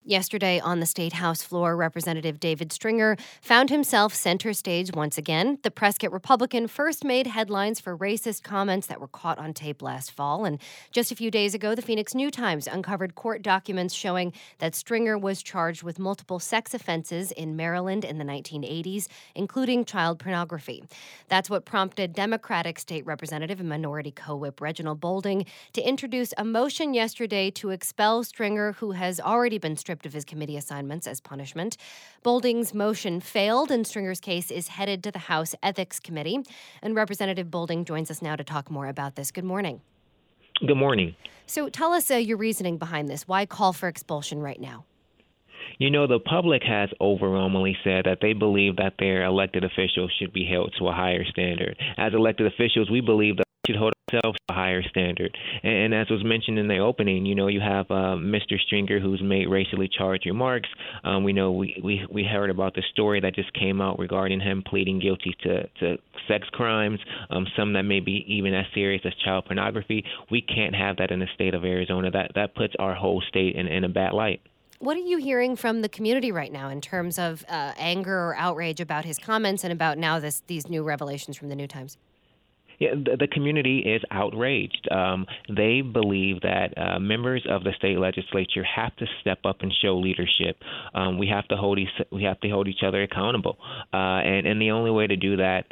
Yesterday on the State House floor, Representative David Stringer found himself center stage once again. The Prescott Republican first made headlines for racist comments that were caught on tape last fall. And just a few days ago, the Phoenix New-Times uncovered court documents showing that Stringer was charged with multiple sex offenses in Maryland in the 1980s, including child pornography. That's what prompted Democratic State Representative and Minority Co-Whip Reginald Boulding to introduce a motion yesterday to expel Stringer, who has already been stripped of his committee assignments as punishment. Boulding's motion failed, and Stringer's case is headed to the House Ethics Committee. And Representative Boulding joins us now to talk more about this. Good morning. Good morning. So tell us your reasoning behind this. Why call for expulsion right now? You know, the public has overwhelmingly said that they believe that their elected officials should be held to a higher standard. As elected officials, we believe that we should hold ourselves to a higher standard. And as was mentioned in the opening, you know, you have Mr. Stringer, who's made racially charged remarks. We know we heard about the story that just came out regarding him pleading guilty to sex crimes, some that may be even as serious as child pornography. We can't have that in the state of Arizona. That puts our whole state in a bad light. What are you hearing from the community right now in terms of anger or outrage about his comments and about now these new revelations from the New Times? Yeah, the community is outraged. They believe that members of the state legislature have to step up and show leadership. We have to hold each other accountable, and the only way to do that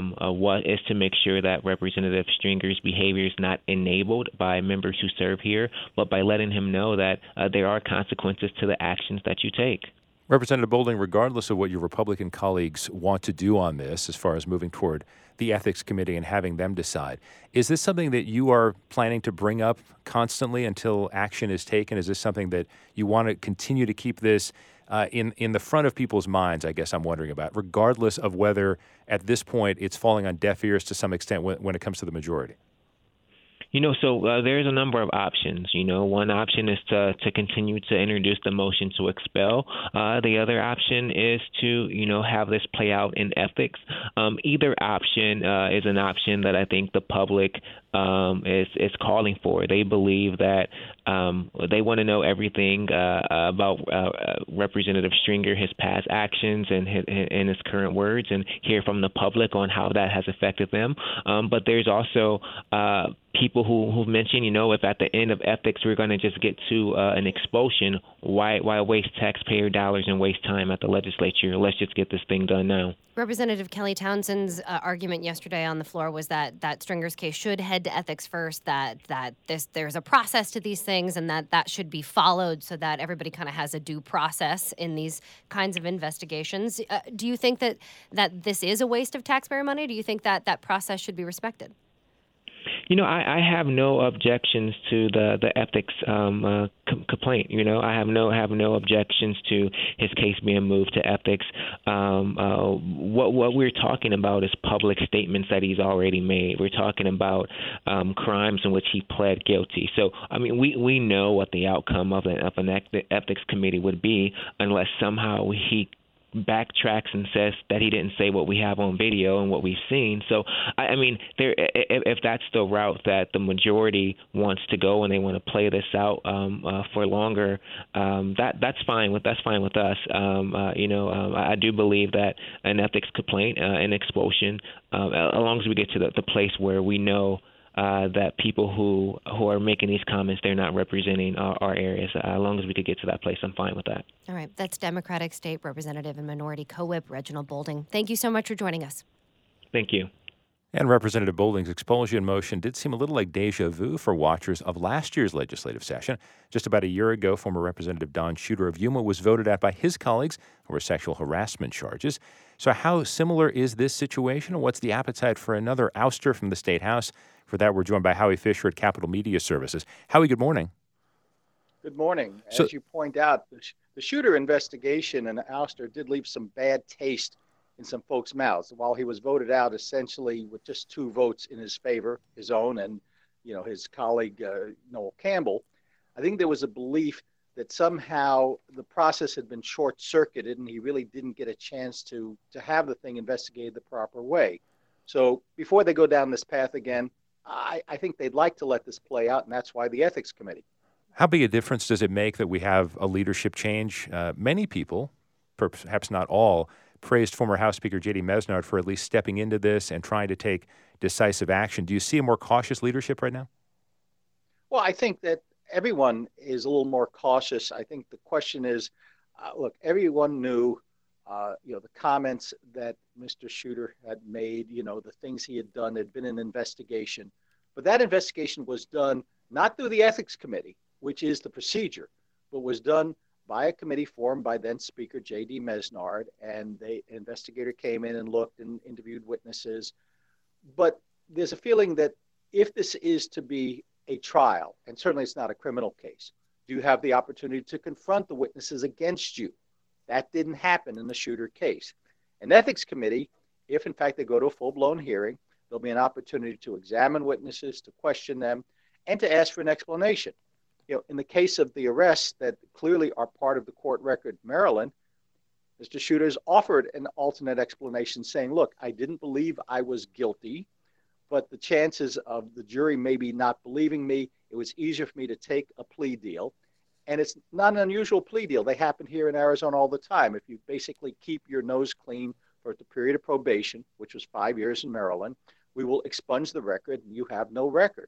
is to make sure that Representative Stringer's behavior is not enabled by members who serve here, but by letting him know that there are consequences to the actions that you take. Representative Boulding, regardless of what your Republican colleagues want to do on this, as far as moving toward the Ethics Committee and having them decide, is this something that you are planning to bring up constantly until action is taken? Is this something that you want to continue to keep this in the front of people's minds, I guess I'm wondering about, regardless of whether at this point it's falling on deaf ears to some extent when it comes to the majority? You know, so there's a number of options. You know, one option is to continue to introduce the motion to expel. The other option is to, you know, have this play out in ethics. Either option is an option that I think the public is calling for. They believe that they want to know everything about Representative Stringer, his past actions, and his current words, and hear from the public on how that has affected them. But there's also people who've mentioned, you know, if at the end of ethics we're going to just get to an expulsion, why waste taxpayer dollars and waste time at the legislature? Let's just get this thing done now. Representative Kelly Townsend's argument yesterday on the floor was that Stringer's case should head to ethics first, that there's a process to these things, and that should be followed so that everybody kind of has a due process in these kinds of investigations. Do you think that this is a waste of taxpayer money? Do you think that process should be respected? You know, I have no objections to the ethics complaint. You know, I have no objections to his case being moved to ethics. What we're talking about is public statements that he's already made. We're talking about crimes in which he pled guilty. So, I mean, we know what the outcome of an ethics committee would be unless somehow he backtracks and says that he didn't say what we have on video and what we've seen. So, I mean, if that's the route that the majority wants to go and they want to play this out for longer, that's fine with us. I do believe that an ethics complaint, an expulsion, as long as we get to the place where we know that people who are making these comments, they're not representing our areas. As long as we could get to that place, I'm fine with that. All right. That's Democratic State Representative and Minority Co-Whip Reginald Boulding. Thank you so much for joining us. Thank you. And Representative Boulding's expulsion motion did seem a little like deja vu for watchers of last year's legislative session. Just about a year ago, former Representative Don Shooter of Yuma was voted out by his colleagues over sexual harassment charges. So how similar is this situation, and what's the appetite for another ouster from the State House? For that, we're joined by Howie Fisher at Capital Media Services. Howie, good morning. Good morning. As you point out, the Shooter investigation and the ouster did leave some bad taste in some folks' mouths. While he was voted out essentially with just 2 votes in his favor, his own and his colleague Noel Campbell, I think there was a belief that somehow the process had been short-circuited and he really didn't get a chance to have the thing investigated the proper way. So before they go down this path again, I think they'd like to let this play out, and that's why the Ethics Committee. How big a difference does it make that we have a leadership change? Many people, perhaps not all, praised former House Speaker J.D. Mesnard for at least stepping into this and trying to take decisive action. Do you see a more cautious leadership right now? Well, I think that everyone is a little more cautious. I think the question is, look, everyone knew, the comments that Mr. Shooter had made, the things he had done, there'd been an investigation. But that investigation was done not through the Ethics Committee, which is the procedure, but was done by a committee formed by then Speaker J.D. Mesnard, and the investigator came in and looked and interviewed witnesses. But there's a feeling that if this is to be a trial, and certainly it's not a criminal case, do you have the opportunity to confront the witnesses against you? That didn't happen in the Shooter case. An ethics committee, if in fact they go to a full-blown hearing, there'll be an opportunity to examine witnesses, to question them, and to ask for an explanation. In the case of the arrests that clearly are part of the court record in Maryland, Mr. Shooter's offered an alternate explanation saying, look, I didn't believe I was guilty, but the chances of the jury maybe not believing me, it was easier for me to take a plea deal. And it's not an unusual plea deal. They happen here in Arizona all the time. If you basically keep your nose clean for the period of probation, which was 5 years in Maryland, we will expunge the record and you have no record.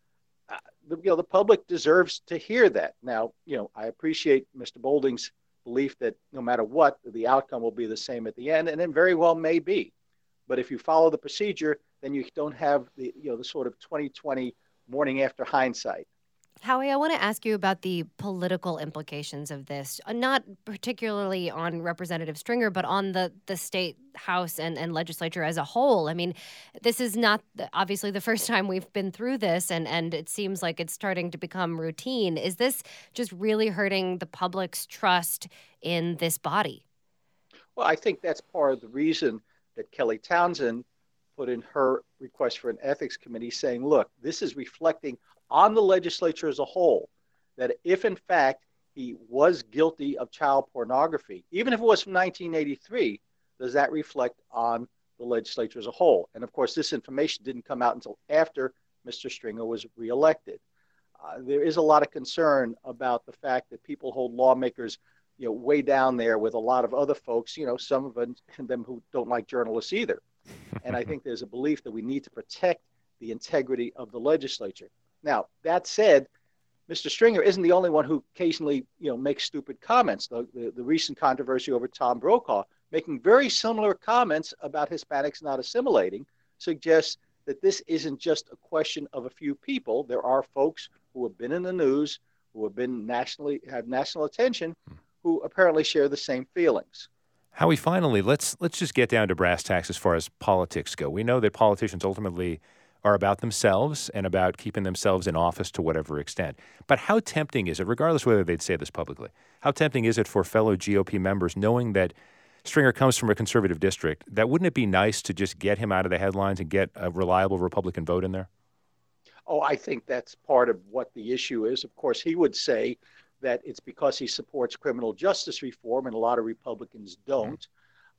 The public deserves to hear that. Now, I appreciate Mr. Bolding's belief that no matter what, the outcome will be the same at the end, and it very well may be. But if you follow the procedure, then you don't have the sort of 2020 morning after hindsight. Howie, I want to ask you about the political implications of this, not particularly on Representative Stringer, but on the state House and legislature as a whole. I mean, this is not obviously the first time we've been through this, and it seems like it's starting to become routine. Is this just really hurting the public's trust in this body? Well, I think that's part of the reason that Kelly Townsend put in her request for an ethics committee saying, look, this is reflecting on the legislature as a whole, that if in fact he was guilty of child pornography, even if it was from 1983, does that reflect on the legislature as a whole? And of course, this information didn't come out until after Mr. Stringer was reelected. There is a lot of concern about the fact that people hold lawmakers, way down there with a lot of other folks, some of them who don't like journalists either. And I think there's a belief that we need to protect the integrity of the legislature. Now, that said, Mr. Stringer isn't the only one who occasionally, makes stupid comments. The recent controversy over Tom Brokaw, making very similar comments about Hispanics not assimilating, suggests that this isn't just a question of a few people. There are folks who have been in the news, who have been have national attention, who apparently share the same feelings. Howie, finally, let's just get down to brass tacks as far as politics go. We know that politicians ultimately are about themselves and about keeping themselves in office to whatever extent. But how tempting is it, regardless of whether they'd say this publicly, how tempting is it for fellow GOP members, knowing that Stringer comes from a conservative district, that wouldn't it be nice to just get him out of the headlines and get a reliable Republican vote in there? Oh, I think that's part of what the issue is. Of course, he would say that it's because he supports criminal justice reform, and a lot of Republicans don't.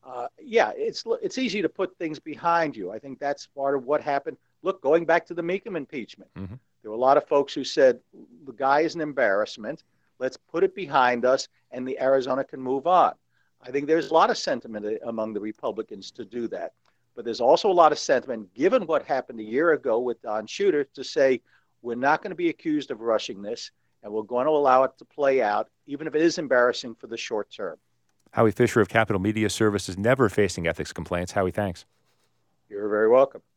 It's easy to put things behind you. I think that's part of what happened. Look, going back to the Meekum impeachment, there were a lot of folks who said, the guy is an embarrassment. Let's put it behind us, and the Arizona can move on. I think there's a lot of sentiment among the Republicans to do that. But there's also a lot of sentiment, given what happened a year ago with Don Shooter, to say, we're not going to be accused of rushing this, and we're going to allow it to play out, even if it is embarrassing for the short term. Howie Fisher of Capital Media Services, never facing ethics complaints. Howie, thanks. You're very welcome.